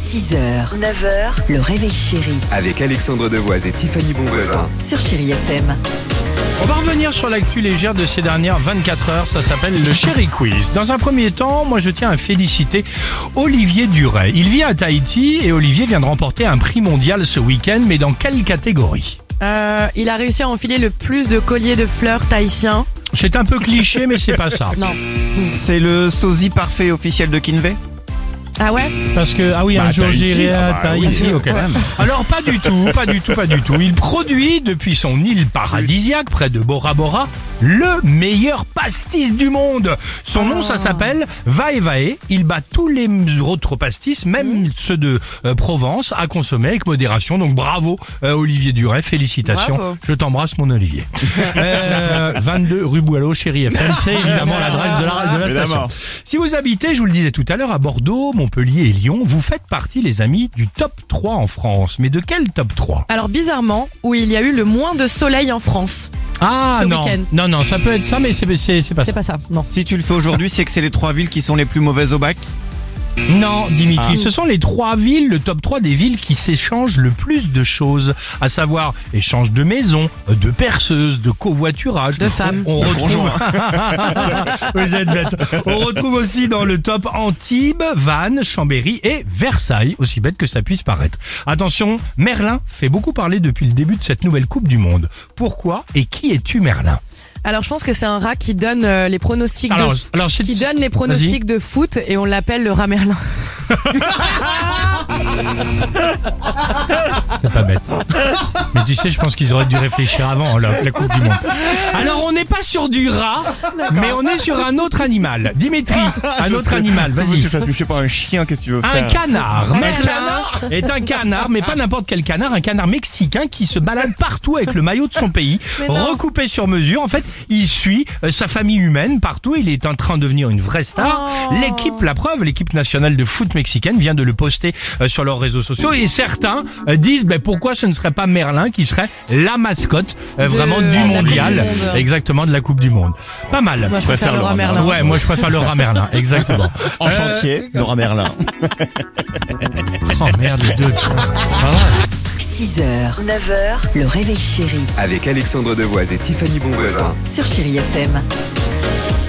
6h, 9h, le réveil chéri Avec Alexandre Devoise et Tiffany Bonvoisin. sur Chéri FM. On va revenir sur l'actu légère de ces dernières 24 heures, ça s'appelle le Chéri Quiz. Dans un premier temps, moi je tiens à féliciter Olivier Duret. Il vit à Tahiti et Olivier vient de remporter un prix mondial ce week-end, mais dans quelle catégorie ? Il a réussi à enfiler le plus de colliers de fleurs tahitiens. C'est un peu cliché, mais c'est pas ça. Non. C'est le sosie parfait officiel de Kinvey. Ah ouais? Parce que, ah oui, un jour Tahiti. j'irai à Ah bah oui, Tahiti, ok. Alors pas du tout. Il produit depuis son île paradisiaque près de Bora Bora le meilleur pastis du monde. Son nom, ça s'appelle Vae Vae. Il bat tous les autres pastis, même ceux de Provence, à consommer avec modération. Donc bravo Olivier Duret, félicitations. Bravo. Je t'embrasse mon Olivier. 22 rue Boileau, Chéri FM, c'est évidemment l'adresse de la station. Évidemment. Si vous habitez, je vous le disais tout à l'heure, à Bordeaux, Montpellier et Lyon, vous faites partie, les amis, du top 3 en France. Mais de quel top 3 ? Alors bizarrement, où il y a eu le moins de soleil en France. Ah Ce non. week-end. Non, ça peut être ça, mais c'est pas C'est ça. pas ça, non. Si tu le fais aujourd'hui, c'est que c'est les 3 villes qui sont les plus mauvaises au bac. Non, Dimitri, Ah. ce sont les 3 villes, le top 3 des villes qui s'échangent le plus de choses, à savoir échange de maisons, de perceuses, de covoiturage, De femmes. On retrouve. Bonjour. Vous êtes bête. On retrouve aussi dans le top Antibes, Vannes, Chambéry et Versailles, aussi bête que ça puisse paraître. Attention, Merlin fait beaucoup parler depuis le début de cette nouvelle Coupe du Monde. Pourquoi et qui es-tu, Merlin ? Alors je pense que c'est un rat qui donne les pronostics Alors, qui donne les pronostics de foot et on l'appelle le rat Merlin. C'est pas bête. Mais tu sais, je pense qu'ils auraient dû réfléchir avant la Coupe du Monde. Alors, on n'est pas sur du rat, mais on est sur un autre animal. Dimitri, un autre animal, vas-y. Je sais pas, un chien, qu'est-ce que tu veux Un faire? canard. Merlin est un canard, mais pas n'importe quel canard, un canard mexicain qui se balade partout avec le maillot de son pays, Mais non. recoupé sur mesure. En fait, il suit sa famille humaine partout. Il est en train de devenir une vraie star. Oh. L'équipe nationale de foot mexicaine vient de le poster sur leurs réseaux sociaux. Et certains disent pourquoi ce ne serait pas Merlin qui serait la mascotte vraiment du la mondial. Coupe du Monde. Exactement, de la Coupe du Monde. Pas mal. Moi je préfère le rat Merlin. Ouais, moi je préfère le rat Merlin, exactement. En chantier, Laura Merlin. Oh merde, les deux. C'est pas vrai. 6h, 9h, le réveil chéri Avec Alexandre Devoise et Tiffany Bonvoisin. sur Chéri FM.